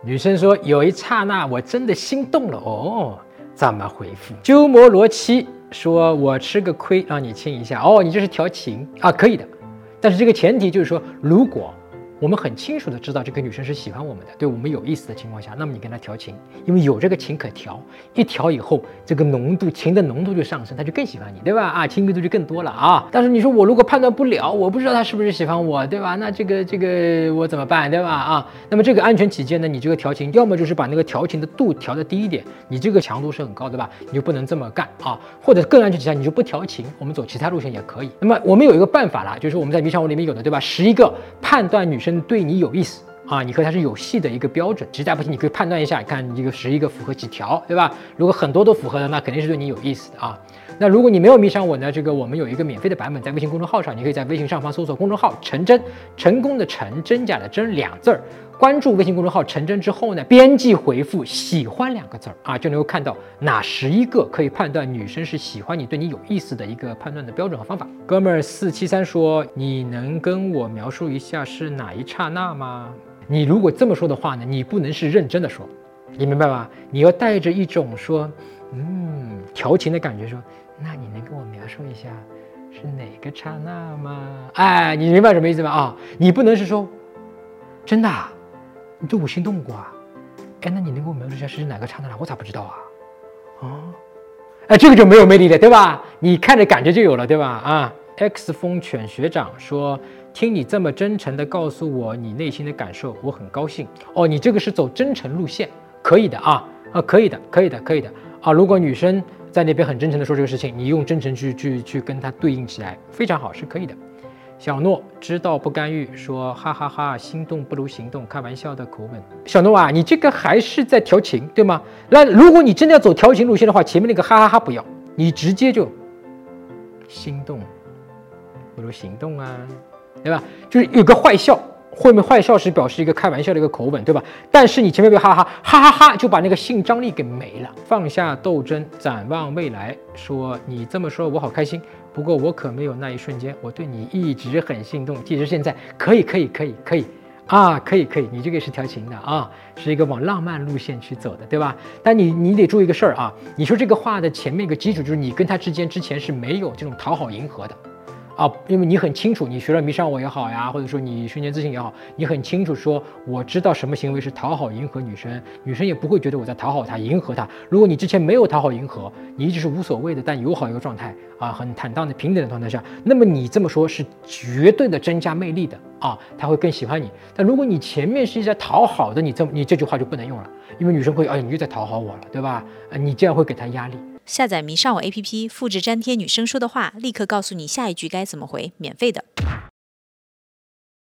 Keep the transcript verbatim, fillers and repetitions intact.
女生说有一刹那我真的心动了哦，怎么回复？鸠摩罗七说我吃个亏让你亲一下哦，你这是调情啊，可以的，但是这个前提就是说，如果我们很清楚的知道这个女生是喜欢我们的，对我们有意思的情况下，那么你跟她调情，因为有这个情可调，一调以后，这个浓度情的浓度就上升，她就更喜欢你，对吧？啊，亲密度就更多了啊。但是你说我如果判断不了，我不知道她是不是喜欢我，对吧？那这个这个我怎么办，对吧？啊，那么这个安全起见呢，你这个调情，要么就是把那个调情的度调的低一点，你这个强度是很高，对吧？你就不能这么干啊，或者更安全起见，你就不调情，我们走其他路线也可以。那么我们有一个办法啦，就是我们在迷上我里面有的，对吧？十一个判断女生对你有意思啊，你和她是有戏的一个标准，实在不行你可以判断一下，看你这个十一个符合几条，对吧？如果很多都符合的，那肯定是对你有意思的啊。那如果你没有迷上我呢，这个我们有一个免费的版本，在微信公众号上，你可以在微信上方搜索公众号陈真，成功的成，真假的真两字儿，关注微信公众号陈真之后呢，编辑回复喜欢两个字儿啊，就能够看到哪十一个可以判断女生是喜欢你、对你有意思的一个判断的标准和方法。哥们儿四七三说，你能跟我描述一下是哪一刹那吗？你如果这么说的话呢，你不能是认真的说，你明白吧？你要带着一种说，嗯，调情的感觉说，那你能跟我描述一下是哪个刹那吗？哎，你明白什么意思吗？啊，你不能是说，真的啊，你对我心动过啊？哎，那你能给我描述一下是哪个刹那？我咋不知道啊？哦，哎，这个就没有魅力了，对吧？你看着感觉就有了，对吧？啊 ，X 风犬学长说，听你这么真诚的告诉我你内心的感受，我很高兴。哦，你这个是走真诚路线，可以的啊，啊，可以的，可以的，可以的啊。如果女生在那边很真诚的说这个事情，你用真诚去去去跟她对应起来，非常好，是可以的。小诺知道不干预说哈哈哈，心动不如行动，开玩笑的口吻。小诺啊，你这个还是在调情，对吗？那如果你真的要走调情路线的话，前面那个哈哈哈不要，你直接就心动不如行动啊，对吧？就是有个坏笑，后面坏笑是表示一个开玩笑的一个口吻，对吧？但是你前面别哈哈哈哈哈，就把那个性张力给没了。放下斗争，展望未来，说你这么说我好开心。不过我可没有那一瞬间，我对你一直很心动。即使现在可以可以可以可以啊，可以可以，你这个是调情的啊，是一个往浪漫路线去走的，对吧？但你你得注意一个事儿啊，你说这个话的前面一个基础就是你跟他之间之前是没有这种讨好迎合的。啊，因为你很清楚，你学了迷上我也好呀，或者说你训练自信也好，你很清楚说，我知道什么行为是讨好迎合女生，女生也不会觉得我在讨好她、迎合她。如果你之前没有讨好迎合，你一直是无所谓的，但友好一个状态啊，很坦荡的平等的状态下，那么你这么说是绝对的增加魅力的啊，她会更喜欢你。但如果你前面是在讨好的，你这你这句话就不能用了，因为女生会哎，你又在讨好我了，对吧？呃，你这样会给她压力。 下载迷上我 A P P， 复制粘贴女生说的话，立刻告诉你下一句该怎么回，免费的。